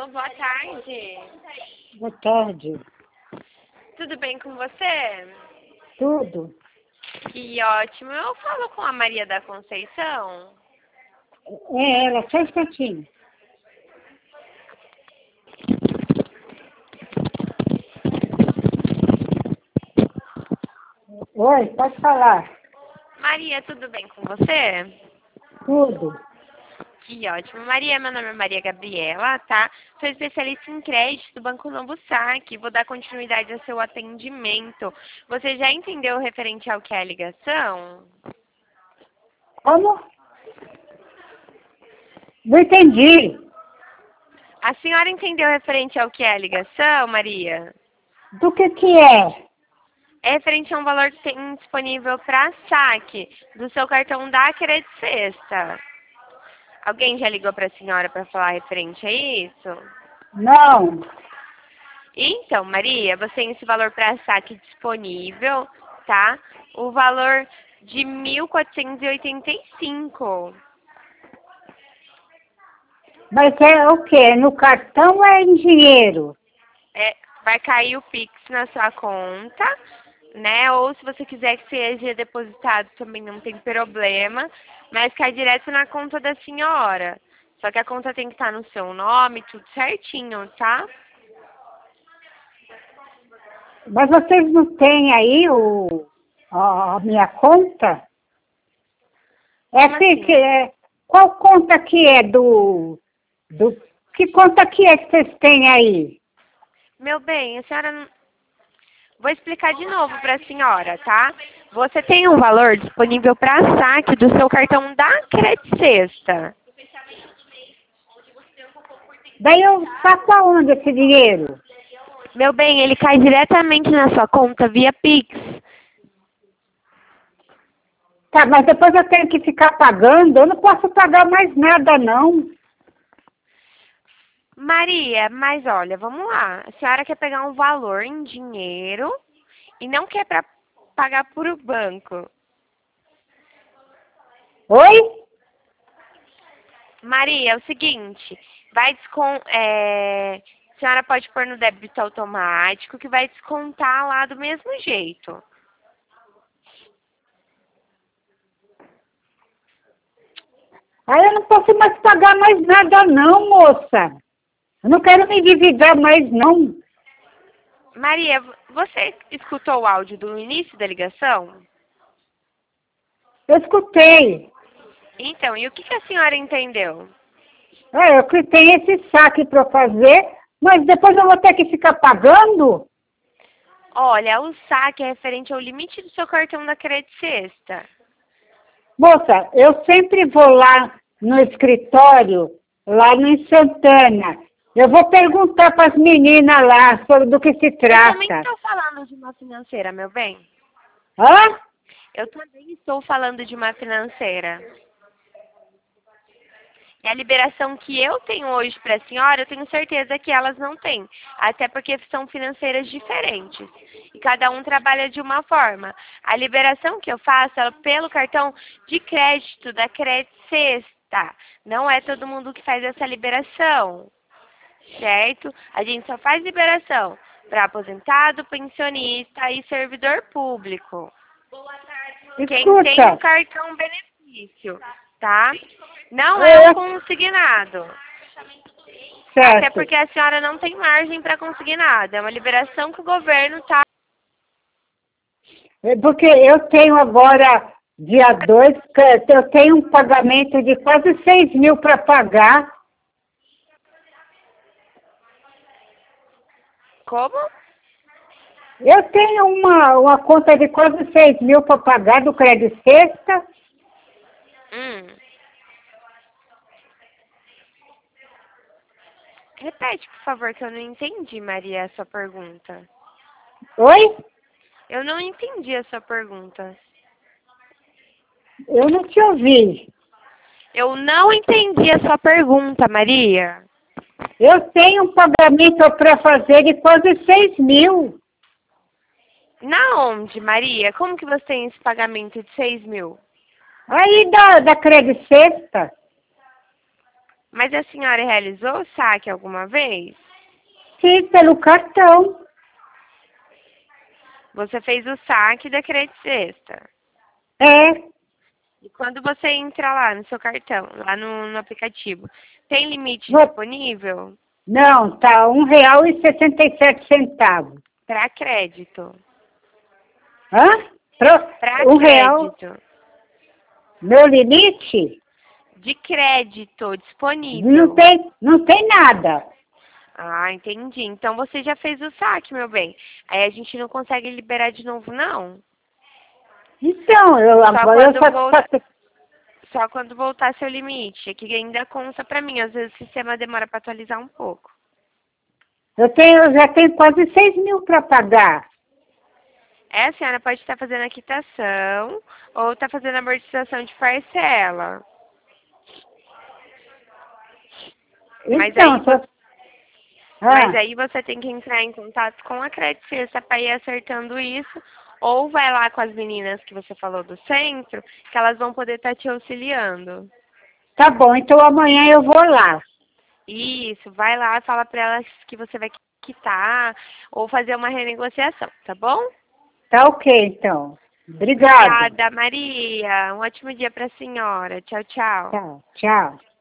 Alô, boa tarde. Boa tarde. Tudo bem com você? Tudo? Que ótimo. Eu falo com a Maria da Conceição. É ela, só um instantinho. Oi, pode falar. Maria, tudo bem com você? Tudo. Que ótimo. Maria, meu nome é Maria Gabriela, tá? Sou especialista em crédito do Banco Novo Saque. Vou dar continuidade ao seu atendimento. Você já entendeu o referente ao que é a ligação? Como? Não entendi. A senhora entendeu referente ao que é a ligação, Maria? Do que é? É referente a um valor que tem disponível para saque do seu cartão da Crédito Sexta. Alguém já ligou para a senhora para falar referente a isso? Não. Então, Maria, você tem esse valor para saque disponível, tá? O valor de 1.485. Mas é o quê? No cartão ou é em dinheiro? Vai cair o Pix na sua conta, né? Ou se você quiser que seja depositado também não tem problema, mas cai direto na conta da senhora. Só que a conta tem que estar no seu nome, tudo certinho, tá? Mas vocês não têm aí a minha conta? Como assim? Qual conta que é que conta que é que vocês têm aí? Meu bem, a senhora não... Vou explicar de novo para a senhora, tá? Você tem um valor disponível para saque do seu cartão da Crédito Sexta. Daí eu saco aonde esse dinheiro? Meu bem, ele cai diretamente na sua conta via Pix. Tá, mas depois eu tenho que ficar pagando, eu não posso pagar mais nada, não. Maria, mas olha, vamos lá. A senhora quer pegar um valor em dinheiro e não quer para pagar por o banco. Oi? Maria, é o seguinte, a senhora pode pôr no débito automático que vai descontar lá do mesmo jeito. Aí eu não posso mais pagar mais nada, não, moça. Eu não quero me endividar mais, não. Maria, você escutou o áudio do início da ligação? Eu escutei. Então, e o que a senhora entendeu? Eu que tenho esse saque para fazer, mas depois eu vou ter que ficar pagando? Olha, o saque é referente ao limite do seu cartão da Crédito Sexta. Moça, eu sempre vou lá no escritório, lá no Santana. Eu vou perguntar para as meninas lá sobre do que se Eu também trata. estou falando de uma financeira, meu bem. Hã? Eu também estou falando de uma financeira. E a liberação que eu tenho hoje para a senhora, eu tenho certeza que elas não têm. Até porque são financeiras diferentes. E cada um trabalha de uma forma. A liberação que eu faço é pelo cartão de crédito da Crédito Sexta. Não é todo mundo que faz essa liberação. Certo? A gente só faz liberação para aposentado, pensionista e servidor público. Quem tem um Escuta, cartão benefício, tá? Não é um consignado. Até certo. porque a senhora não tem margem para consignado. É uma liberação que o governo tá. Porque eu tenho agora, dia 2, eu tenho um pagamento de quase 6.000 para pagar. Como? Eu tenho uma conta de quase 6.000 para pagar do Crédito Sexta. Repete, por favor, que eu não entendi, Maria, a sua pergunta. Oi? Eu não entendi a sua pergunta. Eu não te ouvi. Eu não entendi a sua pergunta, Maria. Eu tenho um pagamento para fazer de quase 6.000. Na onde, Maria? Como que você tem esse pagamento de 6.000? Aí da Crédito Sexta. Mas a senhora realizou o saque alguma vez? Sim, pelo cartão. Você fez o saque da Crédito Sexta. É. E quando você entra lá no seu cartão, lá no aplicativo, tem limite Vou- disponível Não, tá R$ 1,67. para crédito? Hã? Para R$ 1. crédito. Meu limite? De crédito Não disponível. tem, não tem nada. Ah, entendi. Então você já fez o saque, meu bem. Aí a gente não consegue liberar de novo, não. Então, Só agora eu quando só quando voltar seu limite. É que ainda conta pra mim. Às vezes o sistema demora para atualizar um pouco. eu já tenho quase 6.000 para pagar. A senhora pode estar fazendo a quitação ou estar fazendo a amortização de parcela. Mas aí Então, você Mas ah, aí você tem que entrar em contato com a Crédito Sexta para ir acertando isso. Ou vai lá com as meninas que você falou do centro, que elas vão poder estar te auxiliando. tá bom, então amanhã eu vou lá. Isso, vai lá, fala para elas que você vai quitar ou fazer uma renegociação, tá bom? Tá ok, então. Obrigado. Obrigada, Maria. Um ótimo dia para a senhora. Tchau, tchau. Tchau, tchau.